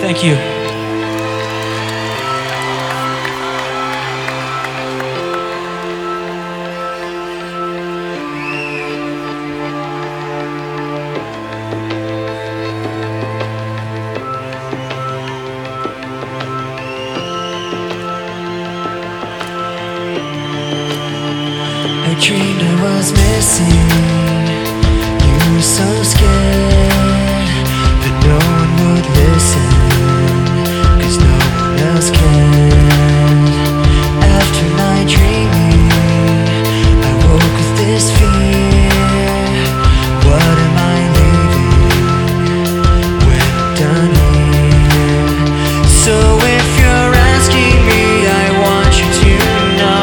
Thank you. I dreamed I was missing. You were so scared that no one would listen, 'cause no one else cared. After night dreaming, I woke with this fear. What am I leaving when I'm done here? So if you're asking me, I want you to know,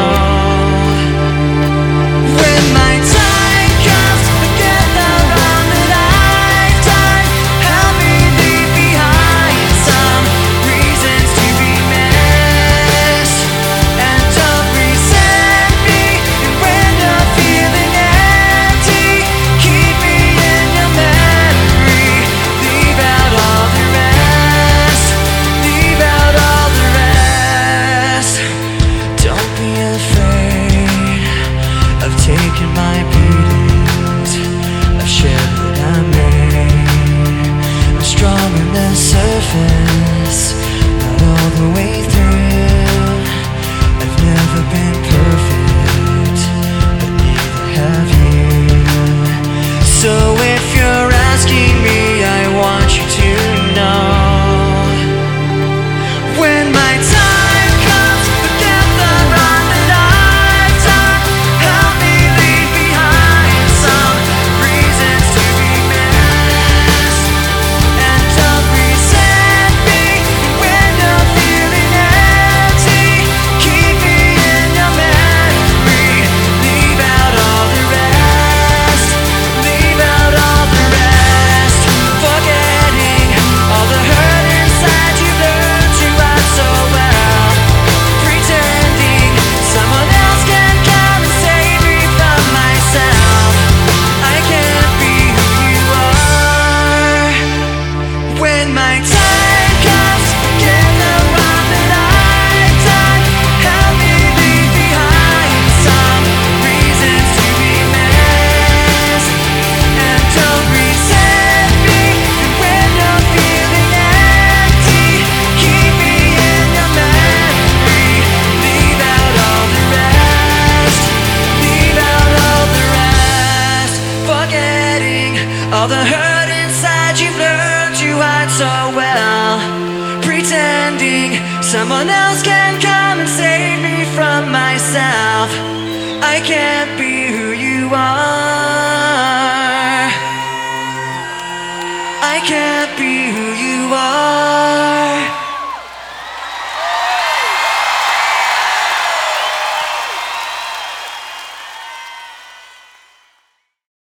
when my time comes, forget the wrong that I've done. Help me leave behind some reasons to be missed, and don't resent me. And when you're feeling empty, keep me in your memory. Leave out all the rest. Leave out all the rest. Don't be afraid of taking my beatings, of sharing that I made. I'm strong on the surface, not all the way through. I've never been perfect, but neither have you. So if you're asking me, I want you to know, when my time comes, forget the wrong that I've done. Help me leave behind some reasons to be missed, and don't resent me. When you're feeling empty, keep me in your memory. Leave out all the rest. Leave out all the rest. Forgetting all the hurt inside you learned to hide so well. Pretending someone else can come and save me from myself. I can't be who you are. When my time comes, forget the wrong that I've done. Help me leave behind some reasons to be missed, and don't resent me. And when you're feeling empty, keep me in your memory. Leave out all the rest. Leave out all the rest. Forgetting all the hurt inside you've learned to hide so well. Pretending someone else can come and save me from myself. I can't be who you are. I can't be who you are.